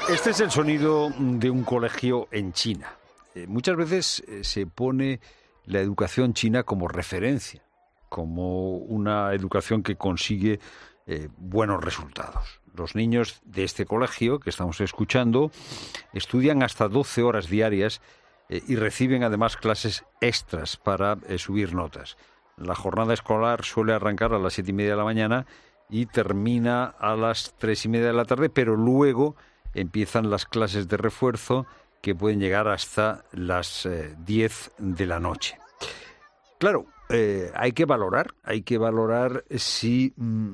Este es el sonido de un colegio en China. Muchas veces se pone la educación china como referencia, como una educación que consigue buenos resultados. Los niños de este colegio que estamos escuchando estudian hasta 12 horas diarias y reciben además clases extras para subir notas. La jornada escolar suele arrancar a las 7:30 de la mañana y termina a las 3:30 de la tarde, pero luego empiezan las clases de refuerzo que pueden llegar hasta las 10 de la noche. Claro, hay que valorar si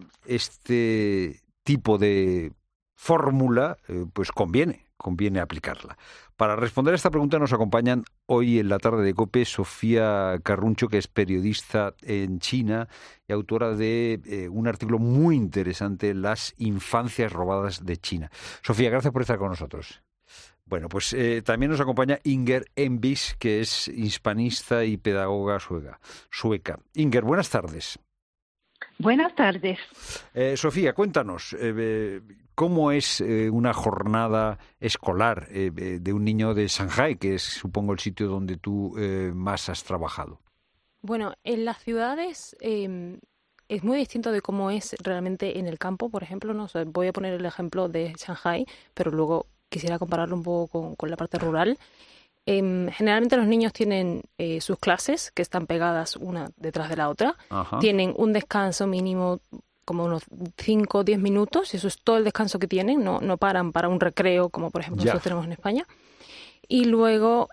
este tipo de fórmula pues conviene aplicarla. Para responder a esta pregunta nos acompañan hoy en la tarde de COPE Sofía Carruncho, que es periodista en China y autora de un artículo muy interesante, Las infancias robadas de China. Sofía, gracias por estar con nosotros. Bueno, pues también nos acompaña Inger Envis, que es hispanista y pedagoga sueca. Inger, buenas tardes. Buenas tardes. Sofía, cuéntanos, ¿cómo es una jornada escolar de un niño de Shanghái, que es, supongo, el sitio donde tú más has trabajado? Bueno, en las ciudades es muy distinto de cómo es realmente en el campo, por ejemplo, ¿no? O sea, voy a poner el ejemplo de Shanghái, pero luego quisiera compararlo un poco con la parte rural. Generalmente los niños tienen sus clases que están pegadas una detrás de la otra. Ajá. Tienen un descanso mínimo como unos 5 o 10 minutos, y eso es todo el descanso que tienen, no paran para un recreo como por ejemplo nosotros tenemos en España. Y luego,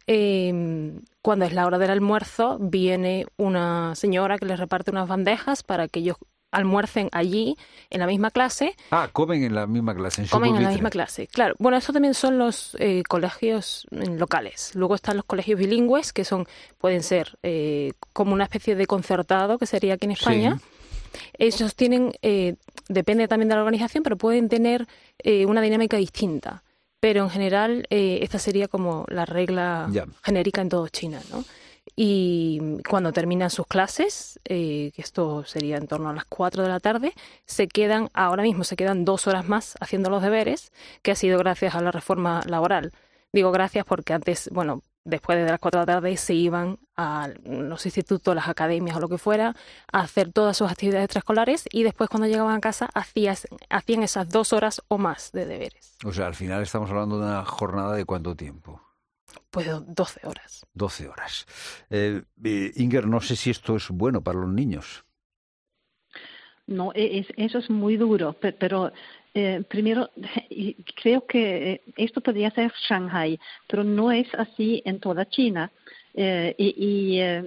cuando es la hora del almuerzo, viene una señora que les reparte unas bandejas para que ellos almuercen allí, en la misma clase. Ah, comen en la misma clase. Comen en la misma clase, claro. Bueno, eso también son los colegios locales. Luego están los colegios bilingües, que pueden ser como una especie de concertado, que sería aquí en España. Sí. Ellos tienen, depende también de la organización, pero pueden tener una dinámica distinta. Pero en general, esta sería como la regla genérica en todo China, ¿no? Y cuando terminan sus clases, que esto sería en torno a las 4 de la tarde, ahora mismo se quedan 2 horas más haciendo los deberes, que ha sido gracias a la reforma laboral. Digo gracias porque antes, bueno, después de las 4 de la tarde se iban a los institutos, las academias o lo que fuera, a hacer todas sus actividades extraescolares, y después cuando llegaban a casa hacían esas 2 horas o más de deberes. O sea, al final estamos hablando de una jornada de ¿cuánto tiempo? Pues 12 horas. 12 horas. Inger, no sé si esto es bueno para los niños. No, eso es muy duro, pero primero creo que esto podría ser Shanghái, pero no es así en toda China. Es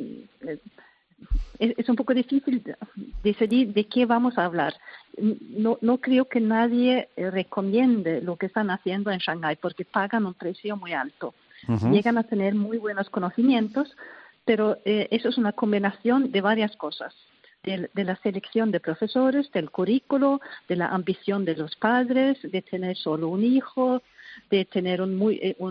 un poco difícil decidir de qué vamos a hablar. No creo que nadie recomiende lo que están haciendo en Shanghái, porque pagan un precio muy alto. Uh-huh. Llegan a tener muy buenos conocimientos, pero eso es una combinación de varias cosas. De la selección de profesores, del currículo, de la ambición de los padres, de tener solo un hijo, de tener un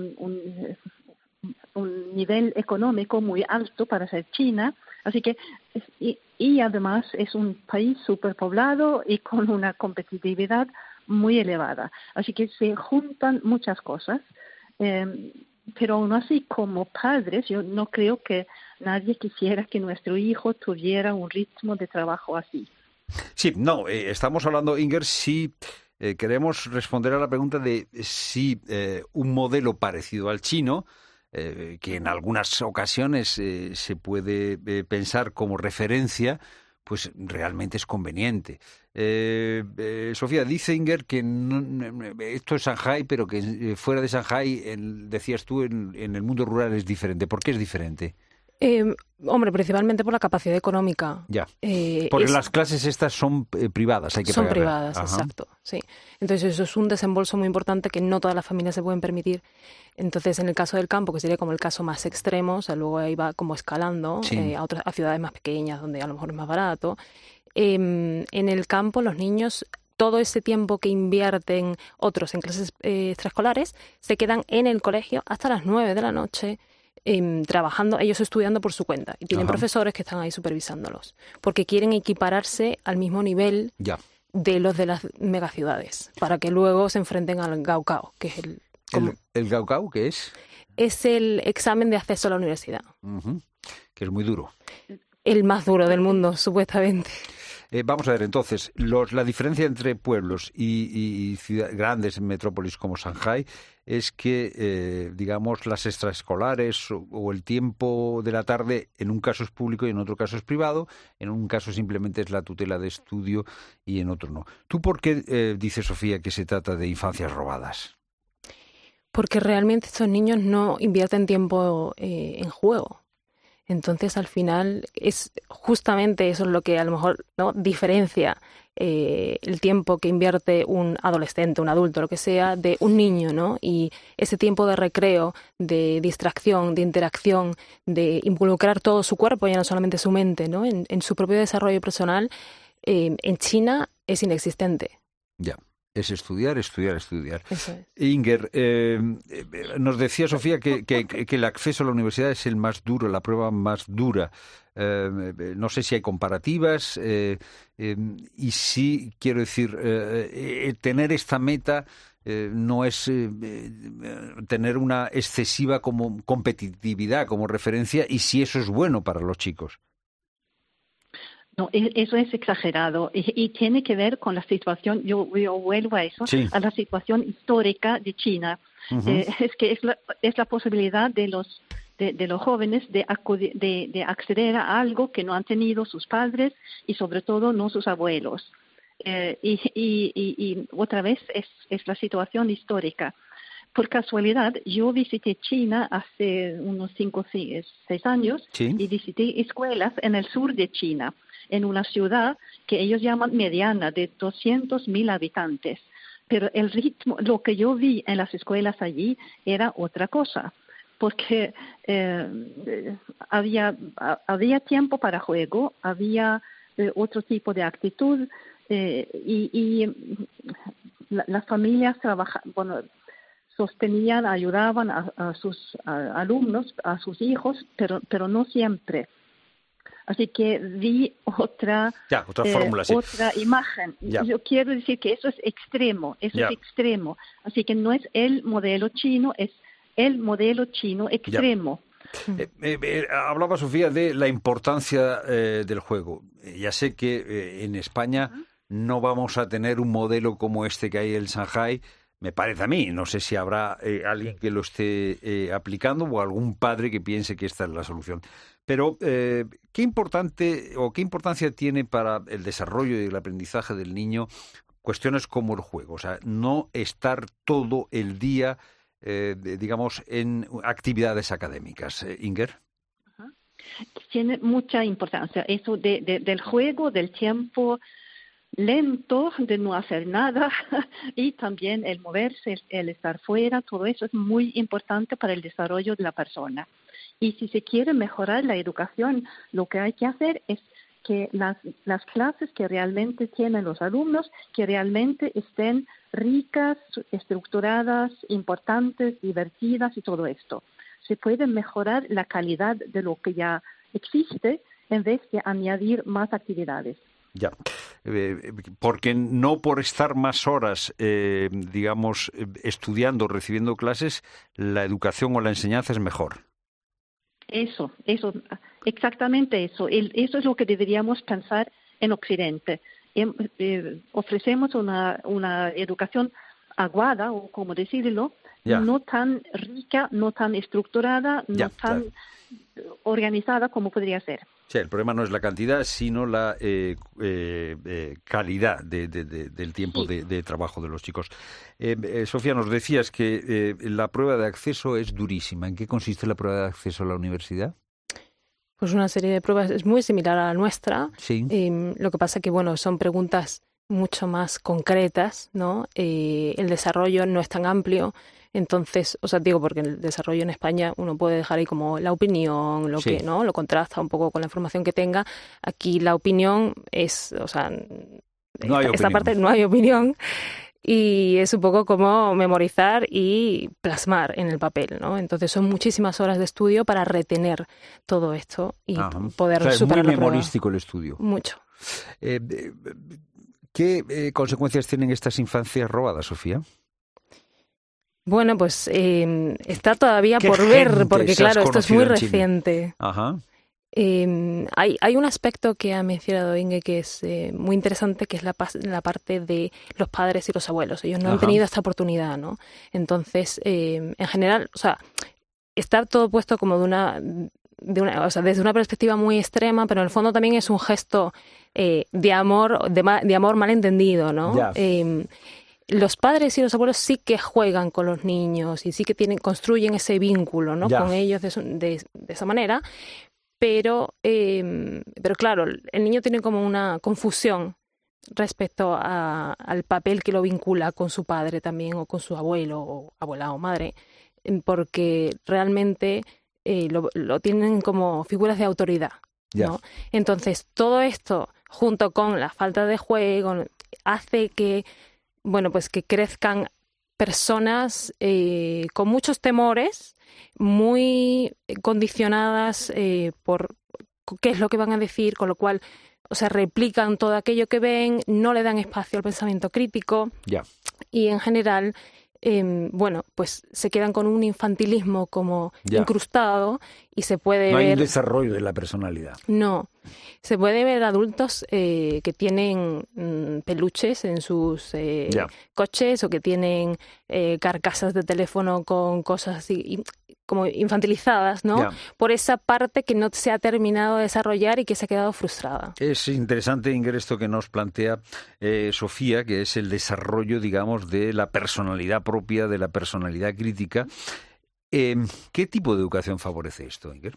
nivel económico muy alto para ser China. Así que, y además es un país superpoblado y con una competitividad muy elevada. Así que se juntan muchas cosas. Pero aún así, como padres, yo no creo que nadie quisiera que nuestro hijo tuviera un ritmo de trabajo así. Sí, no, estamos hablando, Inger, si queremos responder a la pregunta de si un modelo parecido al chino, que en algunas ocasiones se puede pensar como referencia, pues realmente es conveniente. Sofía, dice Inger que esto es Shanghái, pero que fuera de Shanghái, decías tú, en el mundo rural es diferente. ¿Por qué es diferente? Hombre, principalmente por la capacidad económica. Ya, porque las clases estas son privadas, hay que pagar. Son privadas, ajá. Exacto, sí. Entonces eso es un desembolso muy importante que no todas las familias se pueden permitir. Entonces, en el caso del campo, que sería como el caso más extremo, o sea, luego ahí va como escalando sí. A ciudades más pequeñas, donde a lo mejor es más barato. En el campo, los niños, todo ese tiempo que invierten otros en clases extraescolares, se quedan en el colegio hasta las 9 de la noche, trabajando, ellos estudiando por su cuenta. Y tienen profesores que están ahí supervisándolos, porque quieren equipararse al mismo nivel de los de las megaciudades, para que luego se enfrenten al Gaokao, que es ¿El Gaokao qué es? Es el examen de acceso a la universidad. Que es muy duro. El más duro del mundo, supuestamente. Vamos a ver, entonces, la diferencia entre pueblos y grandes metrópolis como Shanghái es que, digamos, las extraescolares o el tiempo de la tarde, en un caso es público y en otro caso es privado, en un caso simplemente es la tutela de estudio y en otro no. ¿Tú por qué dices, Sofía, que se trata de infancias robadas? Porque realmente estos niños no invierten tiempo en juego. Entonces, al final, es justamente eso es lo que a lo mejor no diferencia el tiempo que invierte un adolescente, un adulto, lo que sea, de un niño, ¿no? Y ese tiempo de recreo, de distracción, de interacción, de involucrar todo su cuerpo, ya no solamente su mente, ¿no? En su propio desarrollo personal, en China es inexistente. Ya. Es estudiar, estudiar, estudiar. Eso es. Inger, nos decía Sofía que el acceso a la universidad es el más duro, la prueba más dura. No sé si hay comparativas y sí, quiero decir, tener esta meta no es tener una excesiva como competitividad como referencia y si eso es bueno para los chicos. No, eso es exagerado y tiene que ver con la situación, yo vuelvo a eso, sí. a la situación histórica de China. Es que es la posibilidad de los jóvenes de acceder a algo que no han tenido sus padres y sobre todo no sus abuelos. Y otra vez es la situación histórica. Por casualidad, yo visité China hace unos 5 o 6 años sí. y visité escuelas en el sur de China, en una ciudad que ellos llaman mediana, de 200.000 habitantes. Pero el ritmo, lo que yo vi en las escuelas allí era otra cosa, porque había tiempo para juego, había otro tipo de actitud y las familias sostenían, ayudaban a sus alumnos, a sus hijos, pero no siempre. Así que vi otra fórmula, sí. Otra imagen. Ya. Yo quiero decir que eso es extremo, es extremo. Así que no es el modelo chino, es el modelo chino extremo. Hablaba Sofía de la importancia del juego. Ya sé que en España no vamos a tener un modelo como este que hay en Shanghái. Me parece a mí, no sé si habrá alguien que lo esté aplicando o algún padre que piense que esta es la solución. Pero, ¿qué importancia tiene para el desarrollo y el aprendizaje del niño cuestiones como el juego? O sea, no estar todo el día, digamos, en actividades académicas. Inger. Tiene mucha importancia eso del juego, del tiempo lento, de no hacer nada y también el moverse, el estar fuera, todo eso es muy importante para el desarrollo de la persona. Y si se quiere mejorar la educación, lo que hay que hacer es que las clases que realmente tienen los alumnos, que realmente estén ricas, estructuradas, importantes, divertidas y todo esto. Se puede mejorar la calidad de lo que ya existe en vez de añadir más actividades. Ya, porque no por estar más horas, digamos, estudiando, recibiendo clases, la educación o la enseñanza es mejor. Eso, exactamente eso. Eso es lo que deberíamos pensar en Occidente. Ofrecemos una educación aguada, o como decirlo, no tan rica, no tan estructurada, no tan organizada como podría ser. Sí, el problema no es la cantidad, sino la calidad del tiempo de trabajo de los chicos. Sofía, nos decías que la prueba de acceso es durísima. ¿En qué consiste la prueba de acceso a la universidad? Pues una serie de pruebas es muy similar a la nuestra. Sí. Lo que pasa que, son preguntas mucho más concretas, ¿no? El desarrollo no es tan amplio. Entonces, digo, porque el desarrollo en España uno puede dejar ahí como la opinión, que no, lo contrasta un poco con la información que tenga. Aquí la opinión es, esta parte no hay opinión y es un poco como memorizar y plasmar en el papel, ¿no? Entonces son muchísimas horas de estudio para retener todo esto y poder superar la prueba. Es muy memorístico el estudio. Mucho. ¿Qué consecuencias tienen estas infancias robadas, Sofía? Bueno, pues está todavía por ver, porque claro, esto es muy reciente. Ajá. Hay un aspecto que ha mencionado Inge que es muy interesante, que es la parte de los padres y los abuelos. Ellos no han tenido esta oportunidad, ¿no? Entonces, en general, o sea, está todo puesto como o sea, desde una perspectiva muy extrema, pero en el fondo también es un gesto de amor malentendido, ¿no? Yeah. Los padres y los abuelos sí que juegan con los niños y sí que construyen ese vínculo, ¿no? Yeah. Con ellos de esa manera. Pero claro, el niño tiene como una confusión respecto al papel que lo vincula con su padre también, o con su abuelo, o abuela o madre, porque realmente lo tienen como figuras de autoridad, ¿no? Yeah. Entonces, todo esto, junto con la falta de juego, hace que, bueno, pues que crezcan personas con muchos temores, muy condicionadas por qué es lo que van a decir, con lo cual, o sea, replican todo aquello que ven, no le dan espacio al pensamiento crítico. Yeah. Y en general, bueno, pues se quedan con un infantilismo como incrustado y se puede ver... No hay un desarrollo de la personalidad. No. Se puede ver adultos que tienen peluches en sus coches, o que tienen carcasas de teléfono con cosas así como infantilizadas, ¿no? Por esa parte que no se ha terminado de desarrollar y que se ha quedado frustrada. Es interesante, Inger, esto que nos plantea Sofía, que es el desarrollo, digamos, de la personalidad propia, de la personalidad crítica. ¿Qué tipo de educación favorece esto, Inger?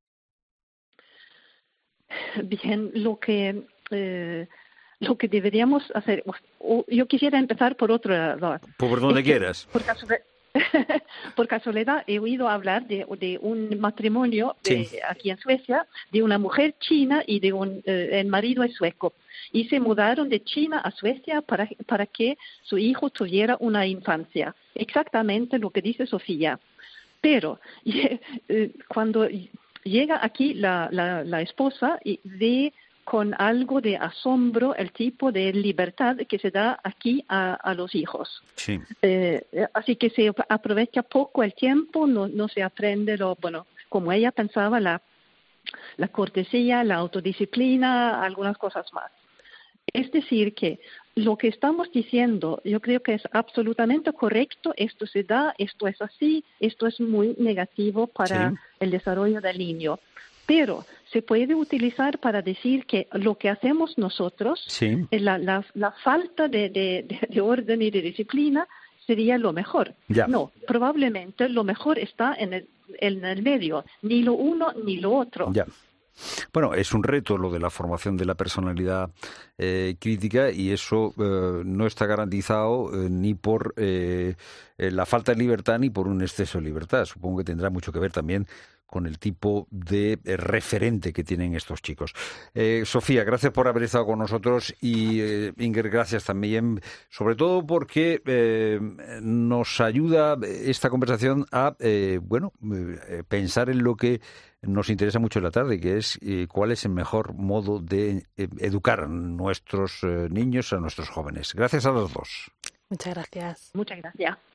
Bien, lo que deberíamos hacer, yo quisiera empezar por otro lado. Por donde quieras. Por casualidad he oído hablar de un matrimonio aquí en Suecia, de una mujer china y de el marido es sueco, y se mudaron de China a Suecia para que su hijo tuviera una infancia. Exactamente lo que dice Sofía. Pero cuando llega aquí la esposa y ve con algo de asombro el tipo de libertad que se da aquí a los hijos. Sí. Así que se aprovecha poco el tiempo, no se aprende como ella pensaba, la cortesía, la autodisciplina, algunas cosas más. Es decir, que lo que estamos diciendo, yo creo que es absolutamente correcto. Esto se da, esto es así, esto es muy negativo para el desarrollo del niño. Pero se puede utilizar para decir que lo que hacemos nosotros, la falta de orden y de disciplina, sería lo mejor. No, probablemente lo mejor está en el medio, ni lo uno ni lo otro. Bueno, es un reto lo de la formación de la personalidad crítica, y eso no está garantizado ni por la falta de libertad ni por un exceso de libertad. Supongo que tendrá mucho que ver también con el tipo de referente que tienen estos chicos. Sofía, gracias por haber estado con nosotros, y Inger, gracias también, sobre todo porque nos ayuda esta conversación a pensar en lo que nos interesa mucho en la tarde, que es cuál es el mejor modo de educar a nuestros niños, a nuestros jóvenes. Gracias a los dos. Muchas gracias. Muchas gracias.